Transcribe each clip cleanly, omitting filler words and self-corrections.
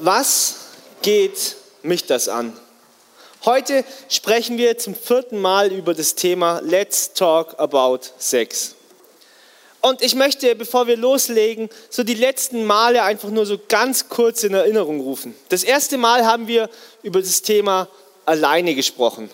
Was geht mich das an? Heute sprechen wir zum 4. Mal über das Thema Let's Talk About Sex. Und ich möchte, bevor wir loslegen, so die letzten Male einfach nur so ganz kurz in Erinnerung rufen. Das erste Mal haben wir über das Thema alleine gesprochen.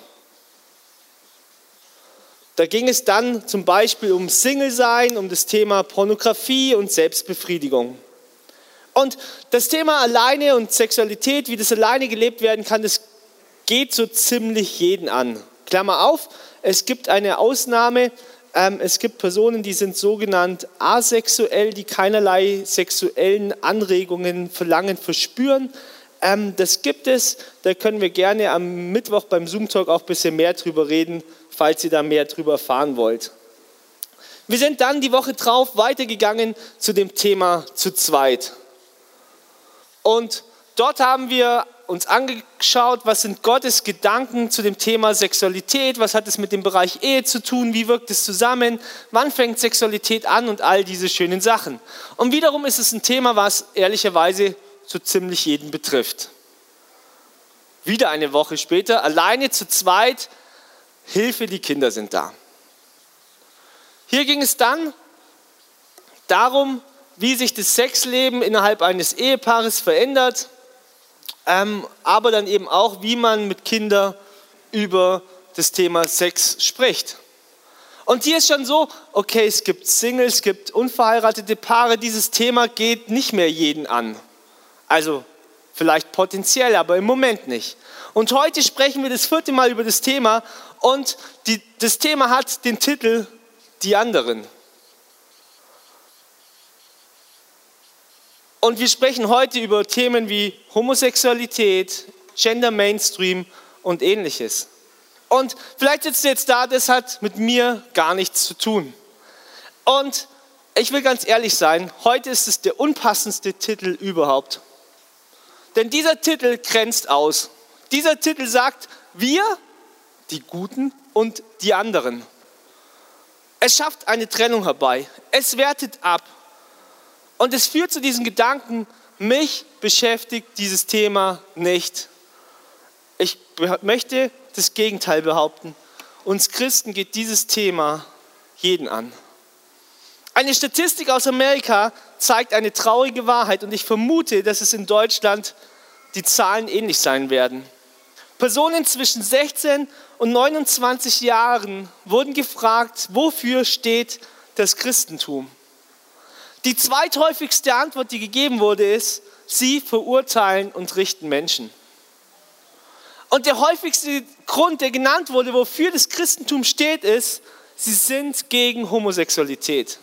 Da ging es dann zum Beispiel um Single-Sein, um das Thema Pornografie und Selbstbefriedigung. Und das Thema alleine und Sexualität, wie das alleine gelebt werden kann, das geht so ziemlich jeden an. Klammer auf, es gibt eine Ausnahme. Es gibt Personen, die sind sogenannt asexuell, die keinerlei sexuellen Anregungen, Verlangen verspüren. Das gibt es, da können wir gerne am Mittwoch beim Zoom-Talk auch ein bisschen mehr drüber reden, falls ihr da mehr drüber erfahren wollt. Wir sind dann die Woche drauf weitergegangen zu dem Thema zu zweit. Und dort haben wir uns angeschaut, was sind Gottes Gedanken zu dem Thema Sexualität, was hat es mit dem Bereich Ehe zu tun, wie wirkt es zusammen, wann fängt Sexualität an und all diese schönen Sachen. Und wiederum ist es ein Thema, was ehrlicherweise so ziemlich jeden betrifft. Wieder eine Woche später, alleine zu zweit, Hilfe, die Kinder sind da. Hier ging es dann darum, wie sich das Sexleben innerhalb eines Ehepaares verändert, aber dann eben auch, wie man mit Kindern über das Thema Sex spricht. Und hier ist schon so, okay, es gibt Singles, es gibt unverheiratete Paare, dieses Thema geht nicht mehr jeden an. Also vielleicht potenziell, aber im Moment nicht. Und heute sprechen wir das 4. Mal über das Thema und das Thema hat den Titel Die anderen. Und wir sprechen heute über Themen wie Homosexualität, Gender Mainstream und Ähnliches. Und vielleicht sitzt du jetzt da, das hat mit mir gar nichts zu tun. Und ich will ganz ehrlich sein, heute ist es der unpassendste Titel überhaupt. Denn dieser Titel grenzt aus. Dieser Titel sagt, wir, die Guten und die anderen. Es schafft eine Trennung herbei. Es wertet ab. Und es führt zu diesem Gedanken, mich beschäftigt dieses Thema nicht. Ich möchte das Gegenteil behaupten. Uns Christen geht dieses Thema jeden an. Eine Statistik aus Amerika zeigt eine traurige Wahrheit und ich vermute, dass es in Deutschland die Zahlen ähnlich sein werden. Personen zwischen 16 und 29 Jahren wurden gefragt, wofür steht das Christentum? Die zweithäufigste Antwort, die gegeben wurde, ist, sie verurteilen und richten Menschen. Und der häufigste Grund, der genannt wurde, wofür das Christentum steht, ist, sie sind gegen Homosexualität.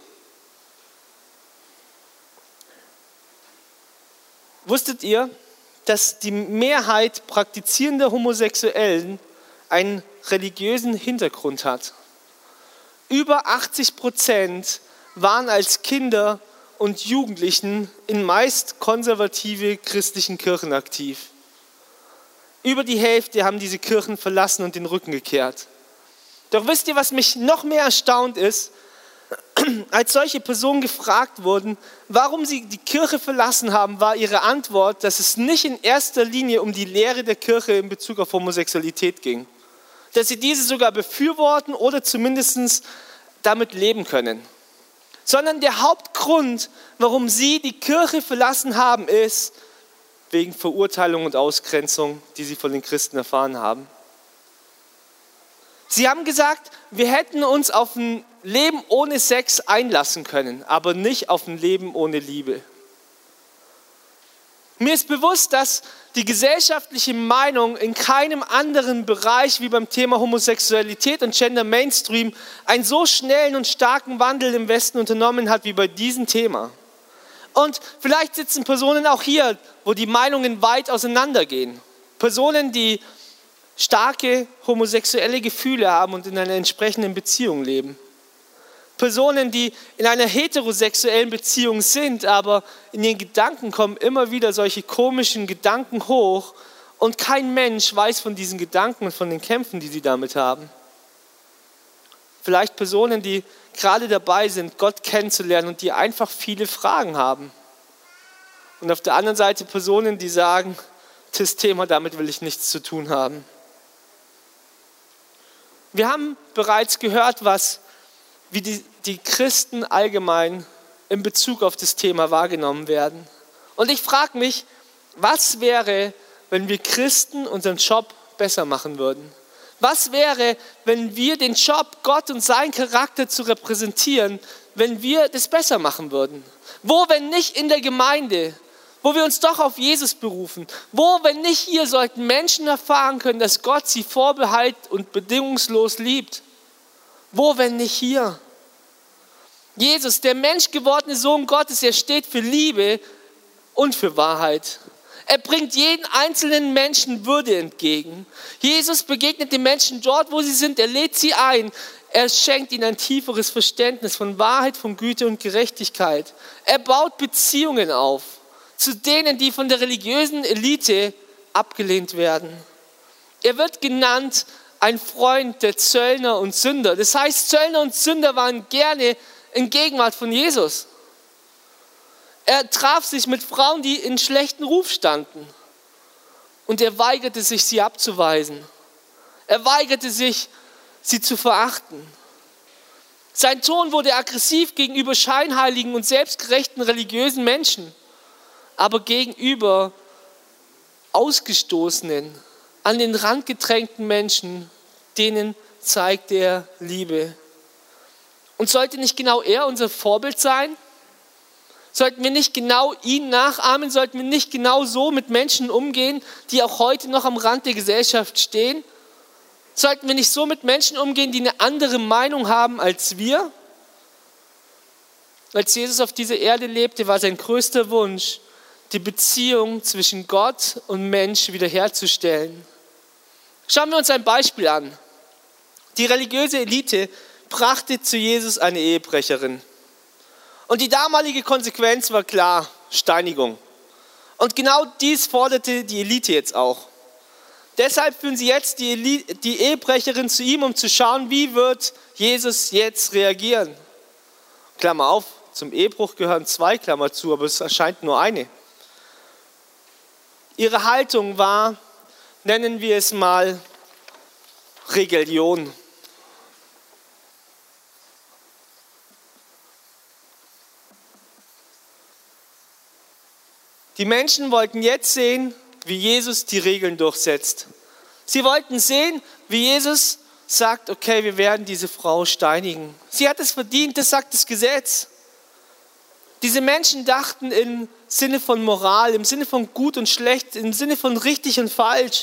Wusstet ihr, dass die Mehrheit praktizierender Homosexuellen einen religiösen Hintergrund hat? Über 80% waren als Kinder und Jugendlichen in meist konservative christlichen Kirchen aktiv. Über die Hälfte haben diese Kirchen verlassen und den Rücken gekehrt. Doch wisst ihr, was mich noch mehr erstaunt ist? Als solche Personen gefragt wurden, warum sie die Kirche verlassen haben, war ihre Antwort, dass es nicht in erster Linie um die Lehre der Kirche in Bezug auf Homosexualität ging. Dass sie diese sogar befürworten oder zumindest damit leben können. Sondern der Hauptgrund, warum sie die Kirche verlassen haben, ist wegen Verurteilung und Ausgrenzung, die sie von den Christen erfahren haben. Sie haben gesagt, wir hätten uns auf ein Leben ohne Sex einlassen können, aber nicht auf ein Leben ohne Liebe. Mir ist bewusst, dass die gesellschaftliche Meinung in keinem anderen Bereich wie beim Thema Homosexualität und Gender Mainstream einen so schnellen und starken Wandel im Westen unternommen hat wie bei diesem Thema. Und vielleicht sitzen Personen auch hier, wo die Meinungen weit auseinandergehen. Personen, die starke homosexuelle Gefühle haben und in einer entsprechenden Beziehung leben. Personen, die in einer heterosexuellen Beziehung sind, aber in ihren Gedanken kommen immer wieder solche komischen Gedanken hoch und kein Mensch weiß von diesen Gedanken und von den Kämpfen, die sie damit haben. Vielleicht Personen, die gerade dabei sind, Gott kennenzulernen und die einfach viele Fragen haben. Und auf der anderen Seite Personen, die sagen, das Thema, damit will ich nichts zu tun haben. Wir haben bereits gehört, wie die Christen allgemein in Bezug auf das Thema wahrgenommen werden. Und ich frage mich, was wäre, wenn wir Christen unseren Job besser machen würden? Was wäre, wenn wir den Job, Gott und seinen Charakter zu repräsentieren, wenn wir das besser machen würden? Wo, wenn nicht in der Gemeinde, wo wir uns doch auf Jesus berufen? Wo, wenn nicht hier, sollten Menschen erfahren können, dass Gott sie vorbehalt und bedingungslos liebt? Wo, wenn nicht hier? Jesus, der menschgewordene Sohn Gottes, er steht für Liebe und für Wahrheit. Er bringt jeden einzelnen Menschen Würde entgegen. Jesus begegnet den Menschen dort, wo sie sind. Er lädt sie ein. Er schenkt ihnen ein tieferes Verständnis von Wahrheit, von Güte und Gerechtigkeit. Er baut Beziehungen auf zu denen, die von der religiösen Elite abgelehnt werden. Er wird genannt ein Freund der Zöllner und Sünder. Das heißt, Zöllner und Sünder waren gerne in Gegenwart von Jesus. Er traf sich mit Frauen, die in schlechten Ruf standen. Und er weigerte sich, sie abzuweisen. Er weigerte sich, sie zu verachten. Sein Ton wurde aggressiv gegenüber scheinheiligen und selbstgerechten religiösen Menschen, aber gegenüber Ausgestoßenen, an den Rand gedrängten Menschen, denen zeigte er Liebe. Und sollte nicht genau er unser Vorbild sein? Sollten wir nicht genau ihn nachahmen? Sollten wir nicht genau so mit Menschen umgehen, die auch heute noch am Rand der Gesellschaft stehen? Sollten wir nicht so mit Menschen umgehen, die eine andere Meinung haben als wir? Als Jesus auf dieser Erde lebte, war sein größter Wunsch, die Beziehung zwischen Gott und Mensch wiederherzustellen. Schauen wir uns ein Beispiel an. Die religiöse Elite brachte zu Jesus eine Ehebrecherin. Und die damalige Konsequenz war klar, Steinigung. Und genau dies forderte die Elite jetzt auch. Deshalb führen sie jetzt die Ehebrecherin zu ihm, um zu schauen, wie wird Jesus jetzt reagieren. Klammer auf, zum Ehebruch gehören 2, Klammer zu, aber es erscheint nur eine. Ihre Haltung war, nennen wir es mal, Rebellion. Die Menschen wollten jetzt sehen, wie Jesus die Regeln durchsetzt. Sie wollten sehen, wie Jesus sagt, okay, wir werden diese Frau steinigen. Sie hat es verdient, das sagt das Gesetz. Diese Menschen dachten im Sinne von Moral, im Sinne von gut und schlecht, im Sinne von richtig und falsch.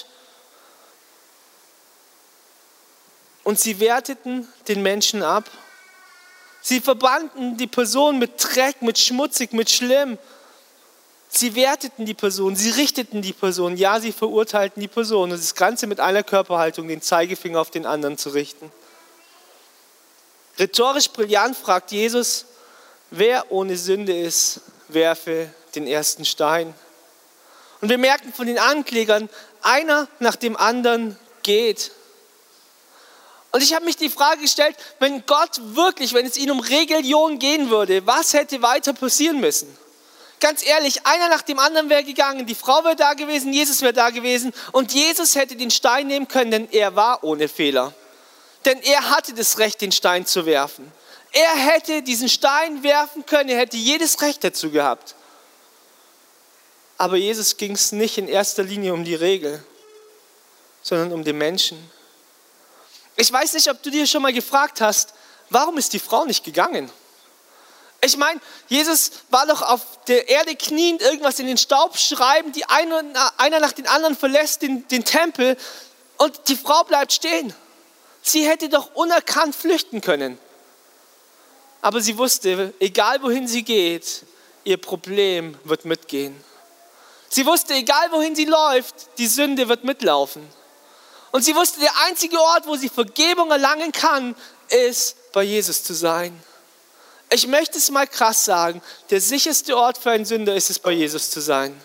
Und sie werteten den Menschen ab. Sie verbanden die Person mit Dreck, mit schmutzig, mit schlimm. Sie werteten die Person, sie richteten die Person, ja, sie verurteilten die Person. Und das Ganze mit einer Körperhaltung, den Zeigefinger auf den anderen zu richten. Rhetorisch brillant fragt Jesus, wer ohne Sünde ist, werfe den ersten Stein. Und wir merken von den Anklägern, einer nach dem anderen geht. Und ich habe mich die Frage gestellt, wenn Gott wirklich, wenn es ihn um Religion gehen würde, was hätte weiter passieren müssen? Ganz ehrlich, einer nach dem anderen wäre gegangen, die Frau wäre da gewesen, Jesus wäre da gewesen und Jesus hätte den Stein nehmen können, denn er war ohne Fehler. Denn er hatte das Recht, den Stein zu werfen. Er hätte diesen Stein werfen können, er hätte jedes Recht dazu gehabt. Aber Jesus ging es nicht in erster Linie um die Regel, sondern um den Menschen. Ich weiß nicht, ob du dir schon mal gefragt hast, warum ist die Frau nicht gegangen? Ich meine, Jesus war doch auf der Erde kniend, irgendwas in den Staub schreiben, einer nach den anderen verlässt den Tempel und die Frau bleibt stehen. Sie hätte doch unerkannt flüchten können. Aber sie wusste, egal wohin sie geht, ihr Problem wird mitgehen. Sie wusste, egal wohin sie läuft, die Sünde wird mitlaufen. Und sie wusste, der einzige Ort, wo sie Vergebung erlangen kann, ist, bei Jesus zu sein. Ich möchte es mal krass sagen, der sicherste Ort für einen Sünder ist es, bei Jesus zu sein.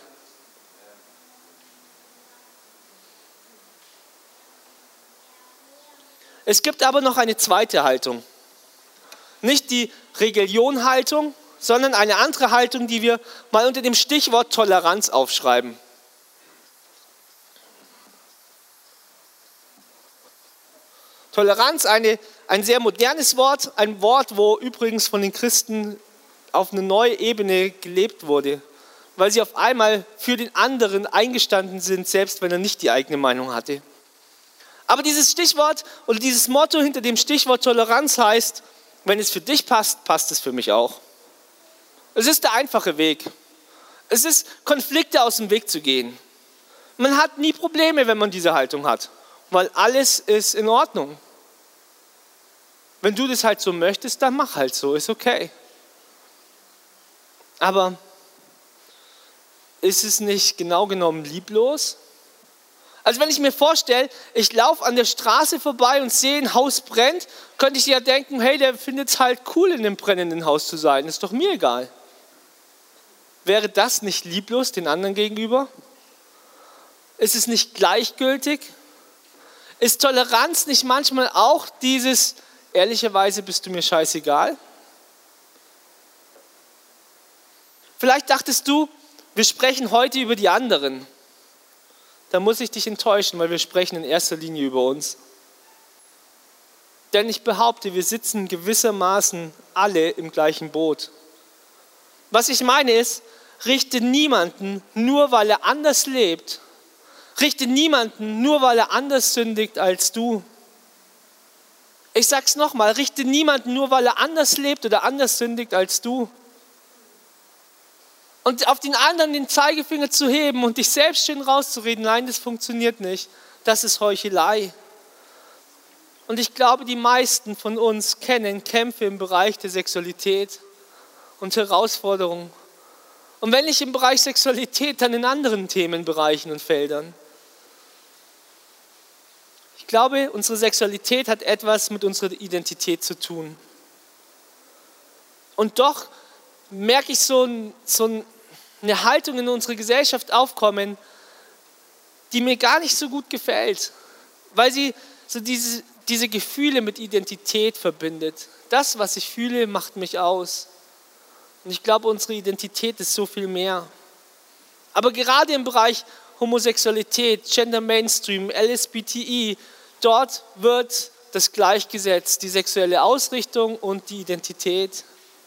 Es gibt aber noch eine zweite Haltung. Nicht die Religion-Haltung, sondern eine andere Haltung, die wir mal unter dem Stichwort Toleranz aufschreiben. Toleranz, ein sehr modernes Wort, ein Wort, wo übrigens von den Christen auf eine neue Ebene gelebt wurde, weil sie auf einmal für den anderen eingestanden sind, selbst wenn er nicht die eigene Meinung hatte. Aber dieses Stichwort oder dieses Motto hinter dem Stichwort Toleranz heißt, wenn es für dich passt, passt es für mich auch. Es ist der einfache Weg. Es ist, Konflikte aus dem Weg zu gehen. Man hat nie Probleme, wenn man diese Haltung hat, weil alles ist in Ordnung. Wenn du das halt so möchtest, dann mach halt so, ist okay. Aber ist es nicht genau genommen lieblos? Also wenn ich mir vorstelle, ich laufe an der Straße vorbei und sehe, ein Haus brennt, könnte ich ja denken, hey, der findet es halt cool, in dem brennenden Haus zu sein, ist doch mir egal. Wäre das nicht lieblos den anderen gegenüber? Ist es nicht gleichgültig? Ist Toleranz nicht manchmal auch dieses, ehrlicherweise bist du mir scheißegal? Vielleicht dachtest du, wir sprechen heute über die anderen. Da muss ich dich enttäuschen, weil wir sprechen in erster Linie über uns. Denn ich behaupte, wir sitzen gewissermaßen alle im gleichen Boot. Was ich meine ist, richte niemanden nur, weil er anders lebt. Richte niemanden nur, weil er anders sündigt als du. Ich sag's nochmal, richte niemanden nur, weil er anders lebt oder anders sündigt als du. Und auf den anderen den Zeigefinger zu heben und dich selbst schön rauszureden, nein, das funktioniert nicht. Das ist Heuchelei. Und ich glaube, die meisten von uns kennen Kämpfe im Bereich der Sexualität und Herausforderungen. Und wenn nicht im Bereich Sexualität, dann in anderen Themenbereichen und Feldern. Ich glaube, unsere Sexualität hat etwas mit unserer Identität zu tun. Und doch merke ich so eine Haltung in unserer Gesellschaft aufkommen, die mir gar nicht so gut gefällt, weil sie so diese Gefühle mit Identität verbindet. Das, was ich fühle, macht mich aus. Und ich glaube, unsere Identität ist so viel mehr. Aber gerade im Bereich Homosexualität, Gender Mainstream, LSBTI, dort wird das gleichgesetzt, die sexuelle Ausrichtung und die Identität.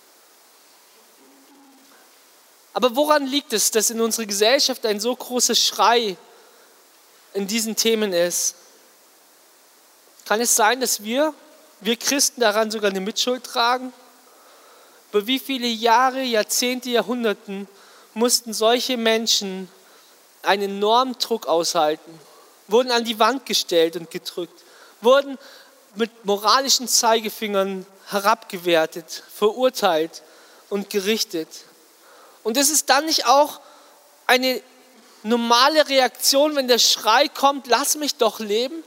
Aber woran liegt es, dass in unserer Gesellschaft ein so großer Schrei in diesen Themen ist? Kann es sein, dass wir Christen daran sogar eine Mitschuld tragen? Über wie viele Jahre, Jahrzehnte, Jahrhunderten mussten solche Menschen einen enormen Druck aushalten, wurden an die Wand gestellt und gedrückt, wurden mit moralischen Zeigefingern herabgewertet, verurteilt und gerichtet. Und ist es dann nicht auch eine normale Reaktion, wenn der Schrei kommt, lass mich doch leben?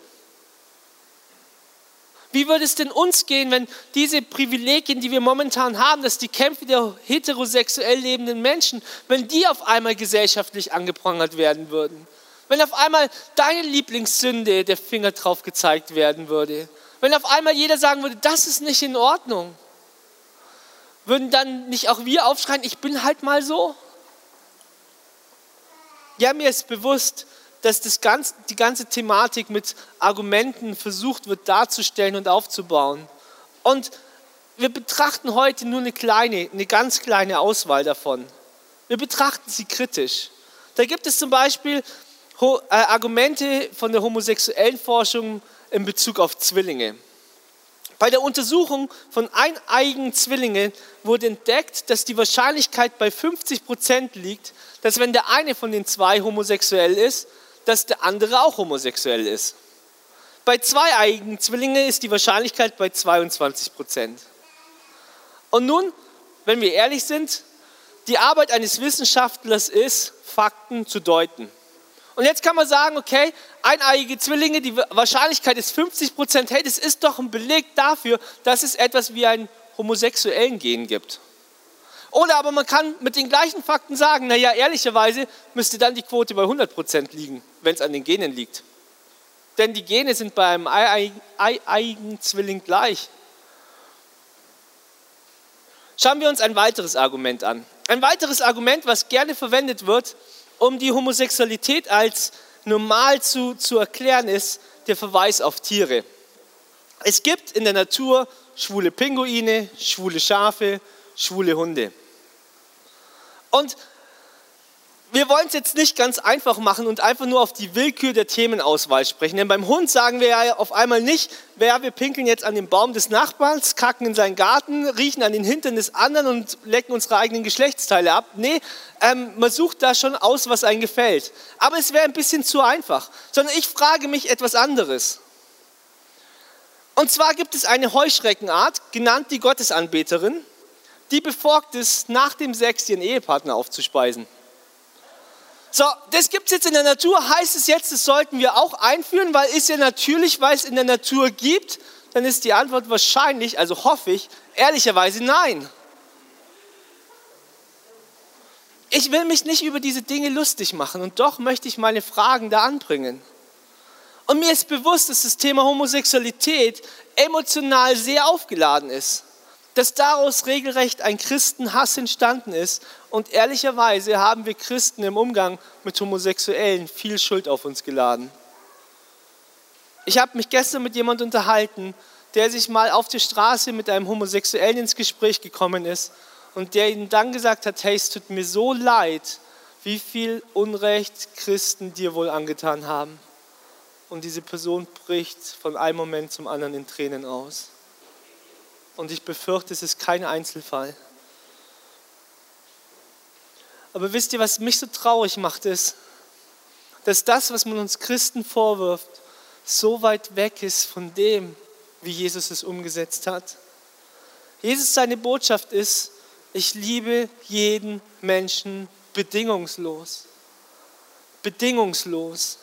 Wie würde es denn uns gehen, wenn diese Privilegien, die wir momentan haben, dass die Kämpfe der heterosexuell lebenden Menschen, wenn die auf einmal gesellschaftlich angeprangert werden würden? Wenn auf einmal deine Lieblingssünde der Finger drauf gezeigt werden würde? Wenn auf einmal jeder sagen würde, das ist nicht in Ordnung? Würden dann nicht auch wir aufschreien, ich bin halt mal so? Ja, mir ist bewusst, dass die ganze Thematik mit Argumenten versucht wird darzustellen und aufzubauen. Und wir betrachten heute nur eine ganz kleine Auswahl davon. Wir betrachten sie kritisch. Da gibt es zum Beispiel Argumente von der homosexuellen Forschung in Bezug auf Zwillinge. Bei der Untersuchung von eineiigen Zwillingen wurde entdeckt, dass die Wahrscheinlichkeit bei 50% liegt, dass wenn der eine von den zwei homosexuell ist, dass der andere auch homosexuell ist. Bei zweieiigen Zwillingen ist die Wahrscheinlichkeit bei 22%. Und nun, wenn wir ehrlich sind, die Arbeit eines Wissenschaftlers ist, Fakten zu deuten. Und jetzt kann man sagen, okay, eineiige Zwillinge, die Wahrscheinlichkeit ist 50%, hey, das ist doch ein Beleg dafür, dass es etwas wie einen homosexuellen Gen gibt. Oder aber man kann mit den gleichen Fakten sagen, naja, ehrlicherweise müsste dann die Quote bei 100% liegen, wenn es an den Genen liegt. Denn die Gene sind bei einem eieigen Zwilling gleich. Schauen wir uns ein weiteres Argument an. Ein weiteres Argument, was gerne verwendet wird, um die Homosexualität als normal zu erklären, ist der Verweis auf Tiere. Es gibt in der Natur schwule Pinguine, schwule Schafe, schwule Hunde. Und wir wollen es jetzt nicht ganz einfach machen und einfach nur auf die Willkür der Themenauswahl sprechen. Denn beim Hund sagen wir ja auf einmal nicht, wir pinkeln jetzt an den Baum des Nachbarns, kacken in seinen Garten, riechen an den Hintern des anderen und lecken unsere eigenen Geschlechtsteile ab. Nee, man sucht da schon aus, was einem gefällt. Aber es wäre ein bisschen zu einfach. Sondern ich frage mich etwas anderes. Und zwar gibt es eine Heuschreckenart, genannt die Gottesanbeterin, die befolgt es, nach dem Sex ihren Ehepartner aufzuspeisen. So, das gibt es jetzt in der Natur, heißt es jetzt, das sollten wir auch einführen, weil ist ja natürlich, weil es in der Natur gibt, dann ist die Antwort wahrscheinlich, also hoffe ich, ehrlicherweise nein. Ich will mich nicht über diese Dinge lustig machen und doch möchte ich meine Fragen da anbringen. Und mir ist bewusst, dass das Thema Homosexualität emotional sehr aufgeladen ist. Dass daraus regelrecht ein Christenhass entstanden ist. Und ehrlicherweise haben wir Christen im Umgang mit Homosexuellen viel Schuld auf uns geladen. Ich habe mich gestern mit jemandem unterhalten, der sich mal auf der Straße mit einem Homosexuellen ins Gespräch gekommen ist und der ihnen dann gesagt hat, hey, es tut mir so leid, wie viel Unrecht Christen dir wohl angetan haben. Und diese Person bricht von einem Moment zum anderen in Tränen aus. Und ich befürchte, es ist kein Einzelfall. Aber wisst ihr, was mich so traurig macht, ist, dass das, was man uns Christen vorwirft, so weit weg ist von dem, wie Jesus es umgesetzt hat. Jesus, seine Botschaft ist, ich liebe jeden Menschen bedingungslos. Bedingungslos.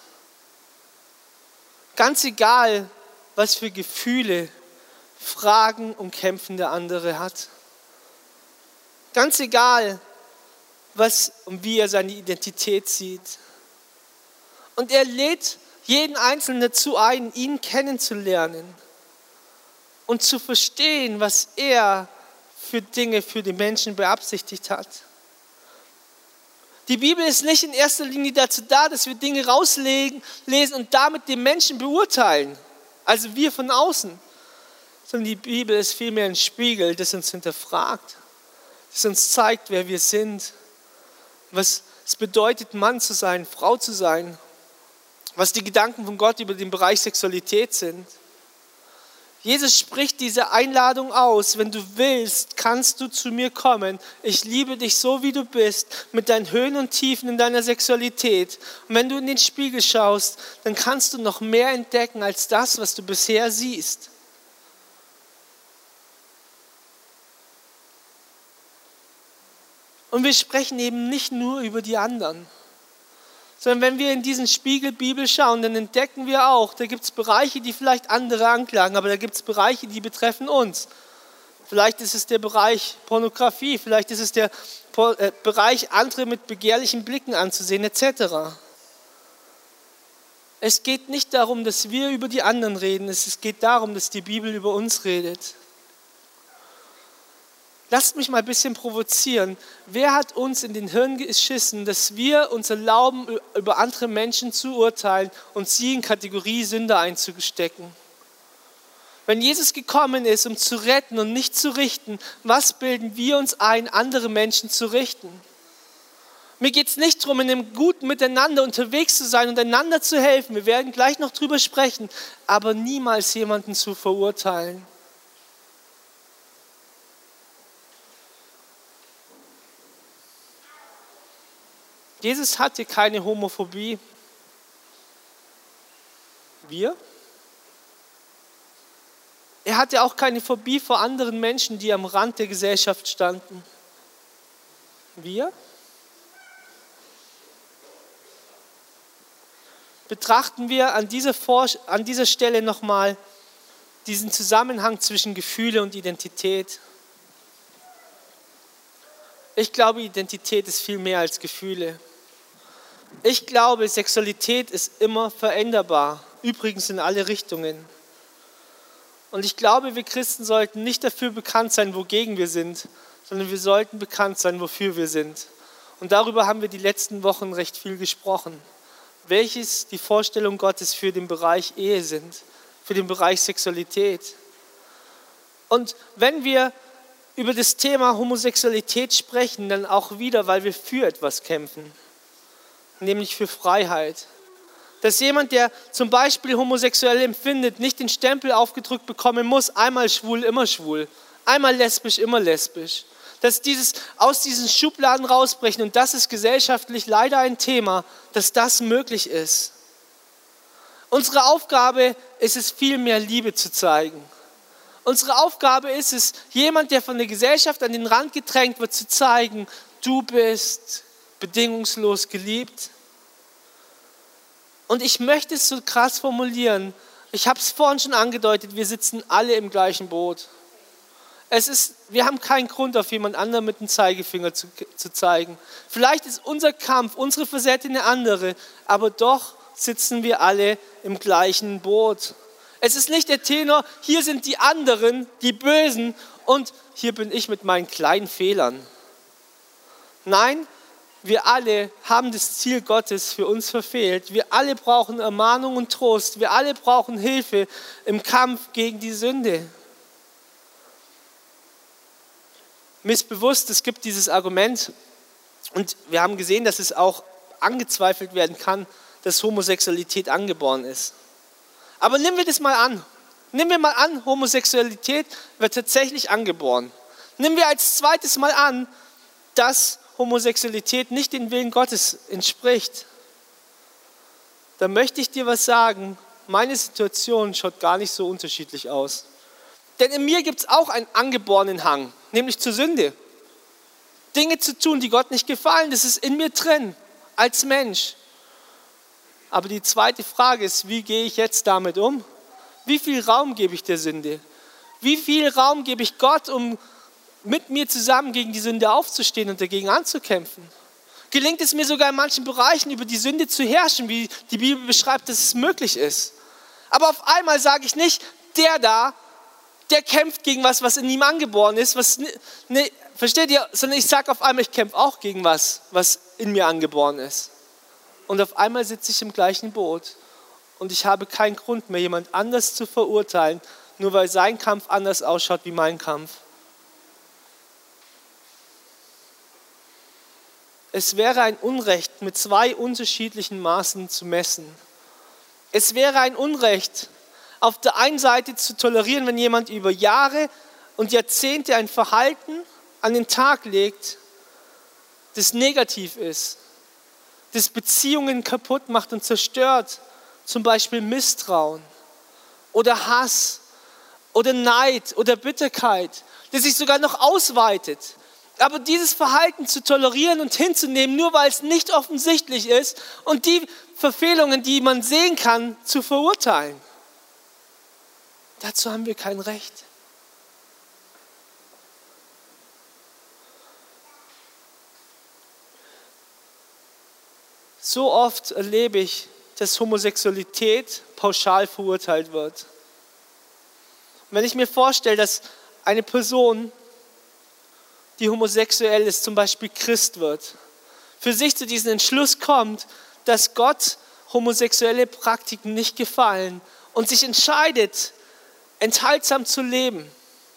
Ganz egal, was für Gefühle, Fragen und Kämpfen der andere hat. Ganz egal, was und wie er seine Identität sieht. Und er lädt jeden Einzelnen dazu ein, ihn kennenzulernen und zu verstehen, was er für Dinge für die Menschen beabsichtigt hat. Die Bibel ist nicht in erster Linie dazu da, dass wir Dinge rauslesen und damit den Menschen beurteilen, also wir von außen, sondern die Bibel ist vielmehr ein Spiegel, das uns hinterfragt, das uns zeigt, wer wir sind, was es bedeutet, Mann zu sein, Frau zu sein, was die Gedanken von Gott über den Bereich Sexualität sind. Jesus spricht diese Einladung aus, wenn du willst, kannst du zu mir kommen. Ich liebe dich so, wie du bist, mit deinen Höhen und Tiefen in deiner Sexualität. Und wenn du in den Spiegel schaust, dann kannst du noch mehr entdecken als das, was du bisher siehst. Und wir sprechen eben nicht nur über die anderen, sondern wenn wir in diesen Spiegel Bibel schauen, dann entdecken wir auch, da gibt es Bereiche, die vielleicht andere anklagen, aber da gibt es Bereiche, die betreffen uns. Vielleicht ist es der Bereich Pornografie, vielleicht ist es der Bereich, andere mit begehrlichen Blicken anzusehen, etc. Es geht nicht darum, dass wir über die anderen reden, es geht darum, dass die Bibel über uns redet. Lasst mich mal ein bisschen provozieren. Wer hat uns in den Hirn geschissen, dass wir uns erlauben, über andere Menschen zu urteilen und sie in Kategorie Sünder einzustecken? Wenn Jesus gekommen ist, um zu retten und nicht zu richten, was bilden wir uns ein, andere Menschen zu richten? Mir geht es nicht darum, in einem guten Miteinander unterwegs zu sein und einander zu helfen. Wir werden gleich noch drüber sprechen, aber niemals jemanden zu verurteilen. Jesus hatte keine Homophobie. Wir? Er hatte auch keine Phobie vor anderen Menschen, die am Rand der Gesellschaft standen. Wir? Betrachten wir an dieser Stelle nochmal diesen Zusammenhang zwischen Gefühle und Identität. Ich glaube, Identität ist viel mehr als Gefühle. Ich glaube, Sexualität ist immer veränderbar, übrigens in alle Richtungen. Und ich glaube, wir Christen sollten nicht dafür bekannt sein, wogegen wir sind, sondern wir sollten bekannt sein, wofür wir sind. Und darüber haben wir die letzten Wochen recht viel gesprochen. Welches die Vorstellung Gottes für den Bereich Ehe sind, für den Bereich Sexualität. Und wenn wir über das Thema Homosexualität sprechen, dann auch wieder, weil wir für etwas kämpfen, nämlich für Freiheit. Dass jemand, der zum Beispiel homosexuell empfindet, nicht den Stempel aufgedrückt bekommen muss, einmal schwul, immer schwul, einmal lesbisch, immer lesbisch. Dass aus diesen Schubladen rausbrechen, und das ist gesellschaftlich leider ein Thema, dass das möglich ist. Unsere Aufgabe ist es, viel mehr Liebe zu zeigen. Unsere Aufgabe ist es, jemand, der von der Gesellschaft an den Rand gedrängt wird, zu zeigen, du bist bedingungslos geliebt. Und ich möchte es so krass formulieren, ich habe es vorhin schon angedeutet, wir sitzen alle im gleichen Boot. Wir haben keinen Grund, auf jemand anderen mit dem Zeigefinger zu zeigen. Vielleicht ist unser Kampf, unsere Facette eine andere, aber doch sitzen wir alle im gleichen Boot. Es ist nicht der Tenor, hier sind die anderen, die Bösen, und hier bin ich mit meinen kleinen Fehlern. Nein, wir alle haben das Ziel Gottes für uns verfehlt. Wir alle brauchen Ermahnung und Trost. Wir alle brauchen Hilfe im Kampf gegen die Sünde. Mir ist bewusst, es gibt dieses Argument, und wir haben gesehen, dass es auch angezweifelt werden kann, dass Homosexualität angeboren ist. Aber nehmen wir das mal an. Nehmen wir mal an, Homosexualität wird tatsächlich angeboren. Nehmen wir als zweites mal an, dass Homosexualität nicht dem Willen Gottes entspricht. Dann möchte ich dir was sagen, meine Situation schaut gar nicht so unterschiedlich aus. Denn in mir gibt es auch einen angeborenen Hang, nämlich zur Sünde. Dinge zu tun, die Gott nicht gefallen, das ist in mir drin, als Mensch. Aber die zweite Frage ist, wie gehe ich jetzt damit um? Wie viel Raum gebe ich der Sünde? Wie viel Raum gebe ich Gott, um mit mir zusammen gegen die Sünde aufzustehen und dagegen anzukämpfen? Gelingt es mir sogar in manchen Bereichen, über die Sünde zu herrschen, wie die Bibel beschreibt, dass es möglich ist. Aber auf einmal sage ich nicht, der kämpft gegen was in ihm angeboren ist. Versteht ihr? Sondern ich sage auf einmal, ich kämpfe auch gegen was in mir angeboren ist. Und auf einmal sitze ich im gleichen Boot. Und ich habe keinen Grund mehr, jemand anders zu verurteilen, nur weil sein Kampf anders ausschaut wie mein Kampf. Es wäre ein Unrecht, mit zwei unterschiedlichen Maßen zu messen. Es wäre ein Unrecht, auf der einen Seite zu tolerieren, wenn jemand über Jahre und Jahrzehnte ein Verhalten an den Tag legt, das negativ ist, das Beziehungen kaputt macht und zerstört, zum Beispiel Misstrauen oder Hass oder Neid oder Bitterkeit, das sich sogar noch ausweitet. Aber dieses Verhalten zu tolerieren und hinzunehmen, nur weil es nicht offensichtlich ist, und die Verfehlungen, die man sehen kann, zu verurteilen, dazu haben wir kein Recht. So oft erlebe ich, dass Homosexualität pauschal verurteilt wird. Und wenn ich mir vorstelle, dass eine Person, die homosexuell ist, zum Beispiel Christ wird, für sich zu diesem Entschluss kommt, dass Gott homosexuelle Praktiken nicht gefallen und sich entscheidet, enthaltsam zu leben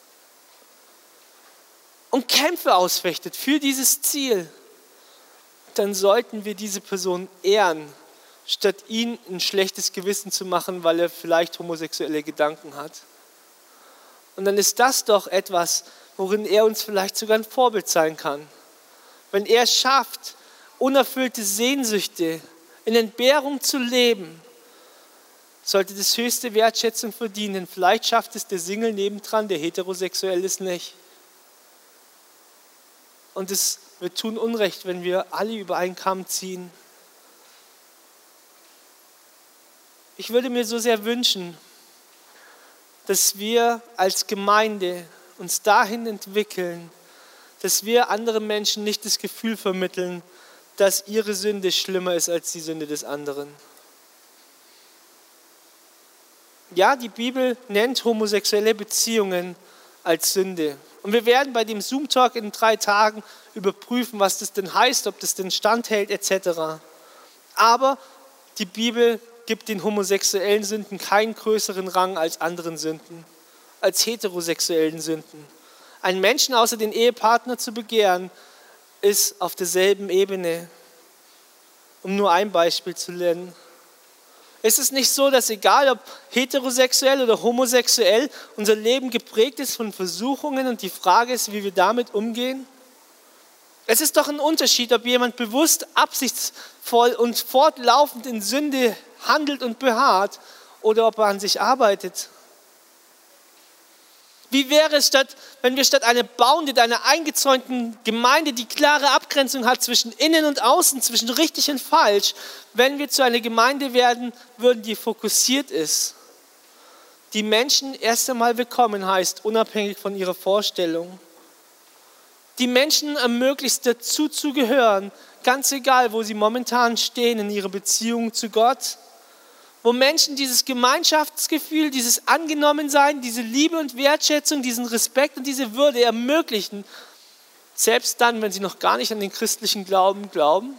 und Kämpfe ausfechtet für dieses Ziel, dann sollten wir diese Person ehren, statt ihn ein schlechtes Gewissen zu machen, weil er vielleicht homosexuelle Gedanken hat. Und dann ist das doch etwas, worin er uns vielleicht sogar ein Vorbild sein kann. Wenn er es schafft, unerfüllte Sehnsüchte in Entbehrung zu leben, sollte das höchste Wertschätzung verdienen. Vielleicht schafft es der Single nebendran, der heterosexuell ist, nicht. Und wir tun Unrecht, wenn wir alle über einen Kamm ziehen. Ich würde mir so sehr wünschen, dass wir als Gemeinde uns dahin entwickeln, dass wir anderen Menschen nicht das Gefühl vermitteln, dass ihre Sünde schlimmer ist als die Sünde des anderen. Ja, die Bibel nennt homosexuelle Beziehungen als Sünde. Und wir werden bei dem Zoom-Talk in 3 Tagen überprüfen, was das denn heißt, ob das denn standhält etc. Aber die Bibel gibt den homosexuellen Sünden keinen größeren Rang als anderen Sünden, als heterosexuellen Sünden. Einen Menschen außer den Ehepartner zu begehren, ist auf derselben Ebene. Um nur ein Beispiel zu nennen. Es ist nicht so, dass egal ob heterosexuell oder homosexuell, unser Leben geprägt ist von Versuchungen und die Frage ist, wie wir damit umgehen. Es ist doch ein Unterschied, ob jemand bewusst, absichtsvoll und fortlaufend in Sünde handelt und beharrt oder ob er an sich arbeitet. Wie wäre es, wenn wir statt einer Bounded, einer eingezäunten Gemeinde, die klare Abgrenzung hat zwischen innen und außen, zwischen richtig und falsch, wenn wir zu einer Gemeinde werden würden, die fokussiert ist, die Menschen erst einmal willkommen heißt, unabhängig von ihrer Vorstellung. Die Menschen ermöglicht dazu zu gehören, ganz egal, wo sie momentan stehen in ihrer Beziehung zu Gott. Wo Menschen dieses Gemeinschaftsgefühl, dieses Angenommensein, diese Liebe und Wertschätzung, diesen Respekt und diese Würde ermöglichen, selbst dann, wenn sie noch gar nicht an den christlichen Glauben glauben.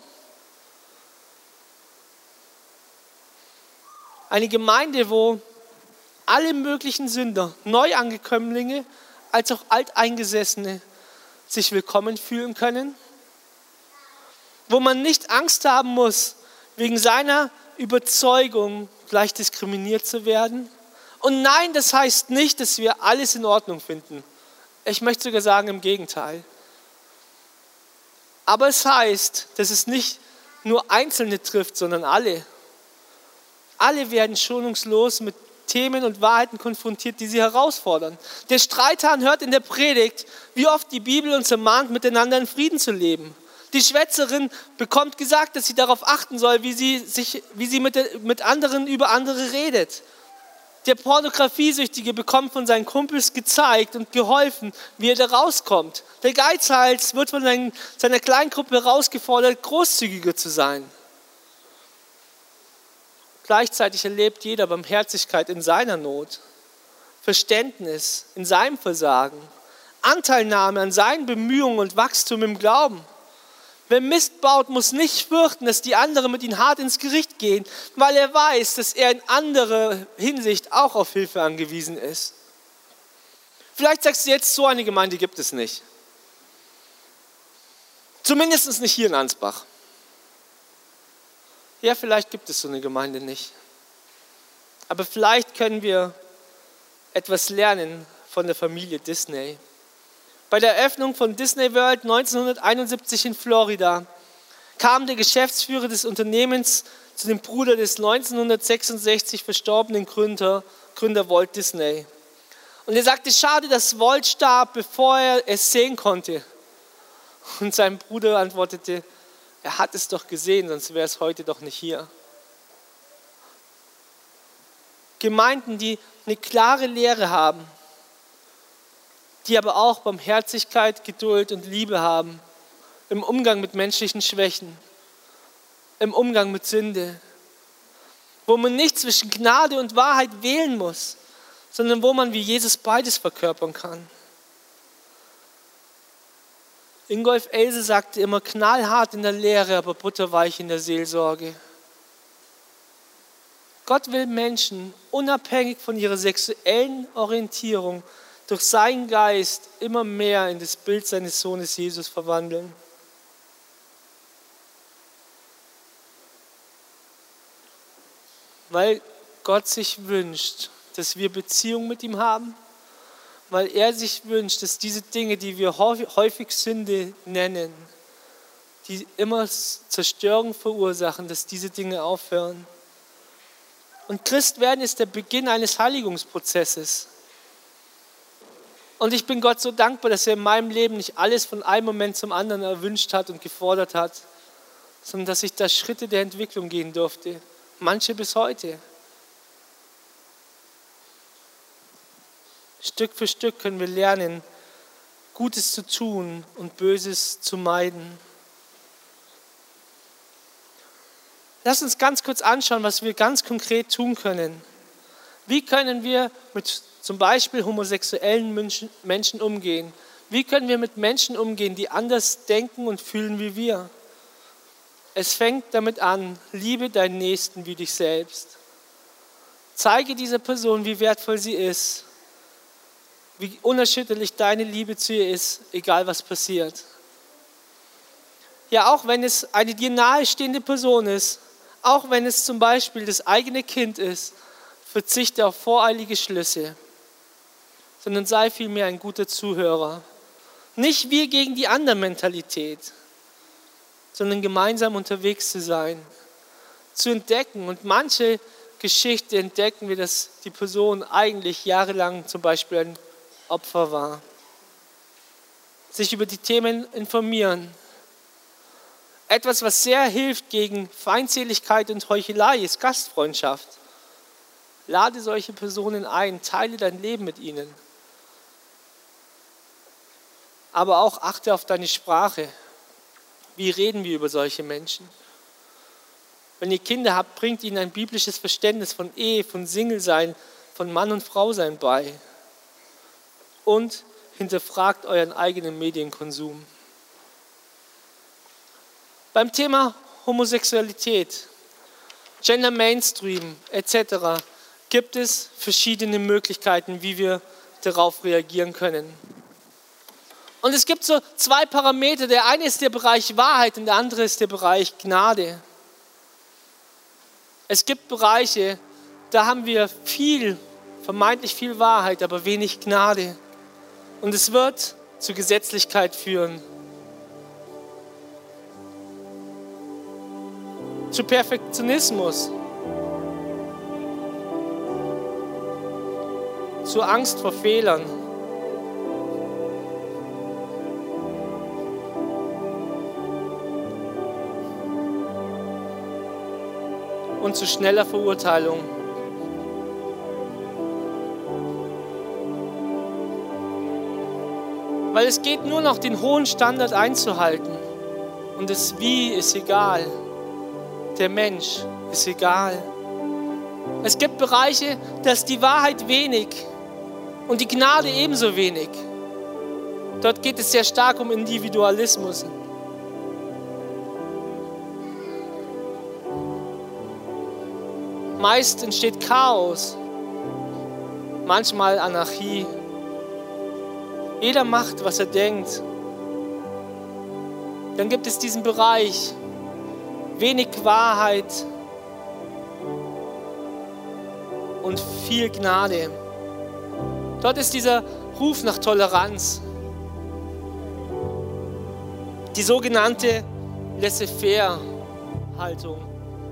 Eine Gemeinde, wo alle möglichen Sünder, Neuangekömmlinge als auch Alteingesessene sich willkommen fühlen können. Wo man nicht Angst haben muss, wegen seiner Überzeugung gleich diskriminiert zu werden. Und nein, das heißt nicht, dass wir alles in Ordnung finden. Ich möchte sogar sagen, im Gegenteil. Aber es heißt, dass es nicht nur Einzelne trifft, sondern alle. Alle werden schonungslos mit Themen und Wahrheiten konfrontiert, die sie herausfordern. Der Streithahn hört in der Predigt, wie oft die Bibel uns ermahnt, miteinander in Frieden zu leben. Die Schwätzerin bekommt gesagt, dass sie darauf achten soll, wie sie mit anderen über andere redet. Der Pornografiesüchtige bekommt von seinen Kumpels gezeigt und geholfen, wie er da rauskommt. Der Geizhals wird von seiner Kleingruppe herausgefordert, großzügiger zu sein. Gleichzeitig erlebt jeder Barmherzigkeit in seiner Not, Verständnis in seinem Versagen, Anteilnahme an seinen Bemühungen und Wachstum im Glauben. Wer Mist baut, muss nicht fürchten, dass die anderen mit ihm hart ins Gericht gehen, weil er weiß, dass er in anderer Hinsicht auch auf Hilfe angewiesen ist. Vielleicht sagst du jetzt, so eine Gemeinde gibt es nicht. Zumindest nicht hier in Ansbach. Ja, vielleicht gibt es so eine Gemeinde nicht. Aber vielleicht können wir etwas lernen von der Familie Disney. Bei der Eröffnung von Disney World 1971 in Florida kam der Geschäftsführer des Unternehmens zu dem Bruder des 1966 verstorbenen Gründer Walt Disney. Und er sagte, schade, dass Walt starb, bevor er es sehen konnte. Und sein Bruder antwortete, er hat es doch gesehen, sonst wäre es heute doch nicht hier. Gemeinden, die eine klare Lehre haben, die aber auch Barmherzigkeit, Geduld und Liebe haben im Umgang mit menschlichen Schwächen, im Umgang mit Sünde, wo man nicht zwischen Gnade und Wahrheit wählen muss, sondern wo man wie Jesus beides verkörpern kann. Ingolf Else sagte immer, knallhart in der Lehre, aber butterweich in der Seelsorge. Gott will Menschen unabhängig von ihrer sexuellen Orientierung durch seinen Geist immer mehr in das Bild seines Sohnes Jesus verwandeln. Weil Gott sich wünscht, dass wir Beziehung mit ihm haben, weil er sich wünscht, dass diese Dinge, die wir häufig Sünde nennen, die immer Zerstörung verursachen, dass diese Dinge aufhören. Und Christwerden ist der Beginn eines Heiligungsprozesses. Und ich bin Gott so dankbar, dass er in meinem Leben nicht alles von einem Moment zum anderen erwünscht hat und gefordert hat, sondern dass ich da Schritte der Entwicklung gehen durfte. Manche bis heute. Stück für Stück können wir lernen, Gutes zu tun und Böses zu meiden. Lass uns ganz kurz anschauen, was wir ganz konkret tun können. Wie können wir mit zum Beispiel homosexuellen Menschen umgehen? Wie können wir mit Menschen umgehen, die anders denken und fühlen wie wir? Es fängt damit an, liebe deinen Nächsten wie dich selbst. Zeige dieser Person, wie wertvoll sie ist, wie unerschütterlich deine Liebe zu ihr ist, egal was passiert. Ja, auch wenn es eine dir nahestehende Person ist, auch wenn es zum Beispiel das eigene Kind ist, verzichte auf voreilige Schlüsse, sondern sei vielmehr ein guter Zuhörer. Nicht wir gegen die andere Mentalität, sondern gemeinsam unterwegs zu sein, zu entdecken. Und manche Geschichte entdecken wir, dass die Person eigentlich jahrelang zum Beispiel ein Opfer war. Sich über die Themen informieren. Etwas, was sehr hilft gegen Feindseligkeit und Heuchelei, ist Gastfreundschaft. Lade solche Personen ein, teile dein Leben mit ihnen. Aber auch achte auf deine Sprache. Wie reden wir über solche Menschen? Wenn ihr Kinder habt, bringt ihnen ein biblisches Verständnis von Ehe, von Single-Sein, von Mann und Frau-Sein bei. Und hinterfragt euren eigenen Medienkonsum. Beim Thema Homosexualität, Gender Mainstream etc. gibt es verschiedene Möglichkeiten, wie wir darauf reagieren können. Und es gibt so zwei Parameter. Der eine ist der Bereich Wahrheit und der andere ist der Bereich Gnade. Es gibt Bereiche, da haben wir vermeintlich viel Wahrheit, aber wenig Gnade. Und es wird zu Gesetzlichkeit führen. Zu Perfektionismus. Zur Angst vor Fehlern. Und zu schneller Verurteilung. Weil es geht nur noch, den hohen Standard einzuhalten. Und das Wie ist egal. Der Mensch ist egal. Es gibt Bereiche, da ist die Wahrheit wenig und die Gnade ebenso wenig. Dort geht es sehr stark um Individualismus. Meist entsteht Chaos, manchmal Anarchie. Jeder macht, was er denkt. Dann gibt es diesen Bereich, wenig Wahrheit und viel Gnade. Dort ist dieser Ruf nach Toleranz. Die sogenannte Laissez-faire-Haltung.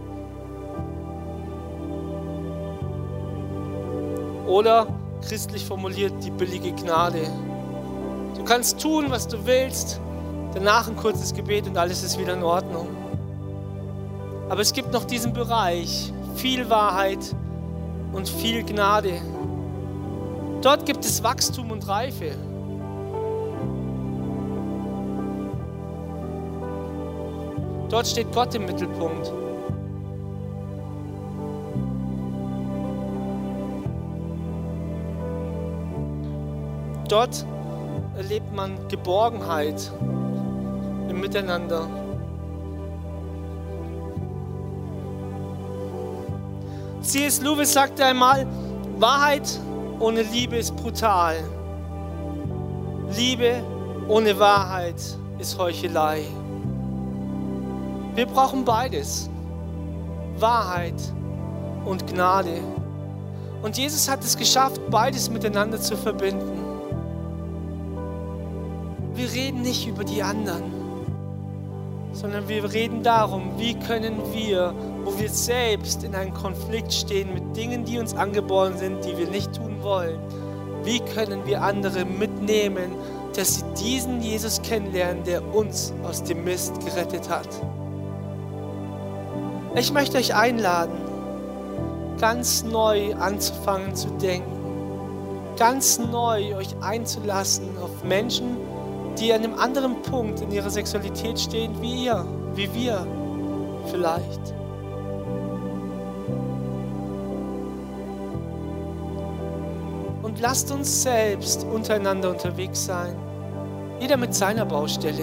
Oder christlich formuliert, die billige Gnade. Du kannst tun, was du willst, danach ein kurzes Gebet und alles ist wieder in Ordnung. Aber es gibt noch diesen Bereich, viel Wahrheit und viel Gnade. Dort gibt es Wachstum und Reife. Dort steht Gott im Mittelpunkt. Dort erlebt man Geborgenheit im Miteinander. C.S. Lewis sagte einmal, Wahrheit ohne Liebe ist brutal. Liebe ohne Wahrheit ist Heuchelei. Wir brauchen beides. Wahrheit und Gnade. Und Jesus hat es geschafft, beides miteinander zu verbinden. Wir reden nicht über die anderen, sondern wir reden darum, wie können wir, wo wir selbst in einem Konflikt stehen mit Dingen, die uns angeboren sind, die wir nicht tun wollen, wie können wir andere mitnehmen, dass sie diesen Jesus kennenlernen, der uns aus dem Mist gerettet hat. Ich möchte euch einladen, ganz neu anzufangen zu denken, ganz neu euch einzulassen auf Menschen, die an einem anderen Punkt in ihrer Sexualität stehen wie ihr, wie wir vielleicht. Und Deshalb lasst uns selbst untereinander unterwegs sein. Jeder mit seiner Baustelle.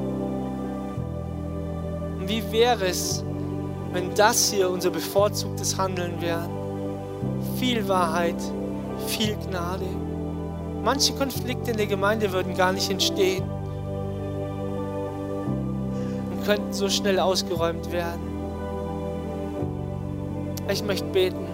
Und wie wäre es, wenn das hier unser bevorzugtes Handeln wäre? Viel Wahrheit, viel Gnade. Manche Konflikte in der Gemeinde würden gar nicht entstehen und könnten so schnell ausgeräumt werden. Ich möchte beten.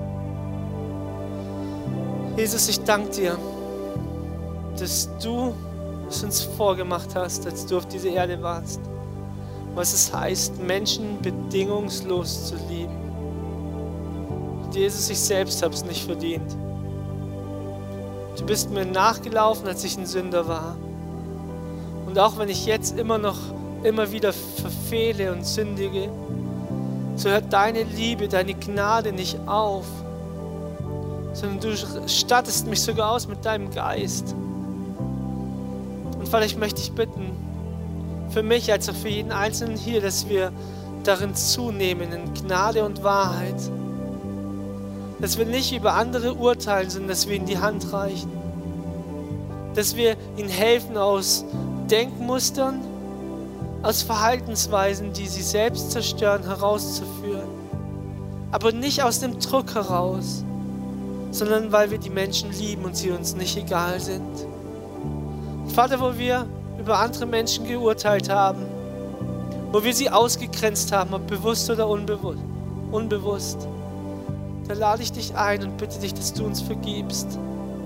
Jesus, ich danke dir, dass du es uns vorgemacht hast, als du auf dieser Erde warst, was es heißt, Menschen bedingungslos zu lieben. Und Jesus, ich selbst habe es nicht verdient. Du bist mir nachgelaufen, als ich ein Sünder war. Und auch wenn ich jetzt immer wieder verfehle und sündige, so hört deine Liebe, deine Gnade nicht auf, sondern du stattest mich sogar aus mit deinem Geist. Und Vater, ich möchte dich bitten, für mich als auch für jeden Einzelnen hier, dass wir darin zunehmen, in Gnade und Wahrheit. Dass wir nicht über andere urteilen, sondern dass wir ihnen die Hand reichen. Dass wir ihnen helfen aus Denkmustern, aus Verhaltensweisen, die sie selbst zerstören, herauszuführen. Aber nicht aus dem Druck heraus, sondern weil wir die Menschen lieben und sie uns nicht egal sind. Vater, wo wir über andere Menschen geurteilt haben, wo wir sie ausgegrenzt haben, ob bewusst oder unbewusst, da lade ich dich ein und bitte dich, dass du uns vergibst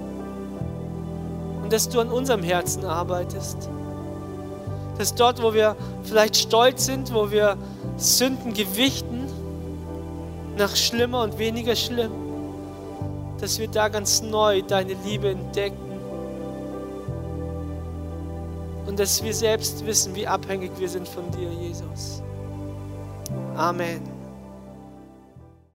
und dass du an unserem Herzen arbeitest. Dass dort, wo wir vielleicht stolz sind, wo wir Sünden gewichten, nach schlimmer und weniger schlimm, dass wir da ganz neu deine Liebe entdecken und dass wir selbst wissen, wie abhängig wir sind von dir, Jesus. Amen.